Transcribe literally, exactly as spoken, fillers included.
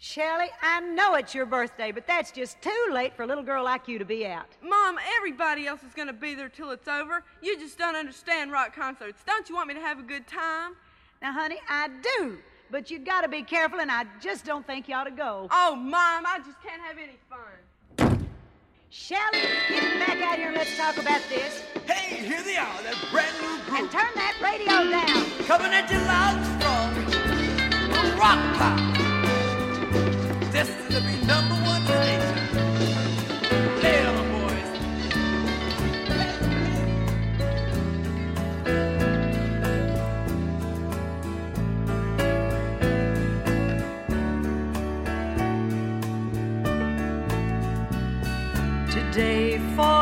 Shelley, I know it's your birthday, but that's just too late for a little girl like you to be out. Mom, everybody else is going to be there till it's over. You just don't understand rock concerts. Don't you want me to have a good time? Now, honey, I do, but you got to be careful, and I just don't think you ought to go. Oh, Mom, I just can't have any fun. Shelley, get back out here and let's talk about this. Hey, here they are, that brand new group. And turn that radio down. Coming at you loud and strong. Rock pop. Destined to be number one in the nation. Lay on them, boys. Today for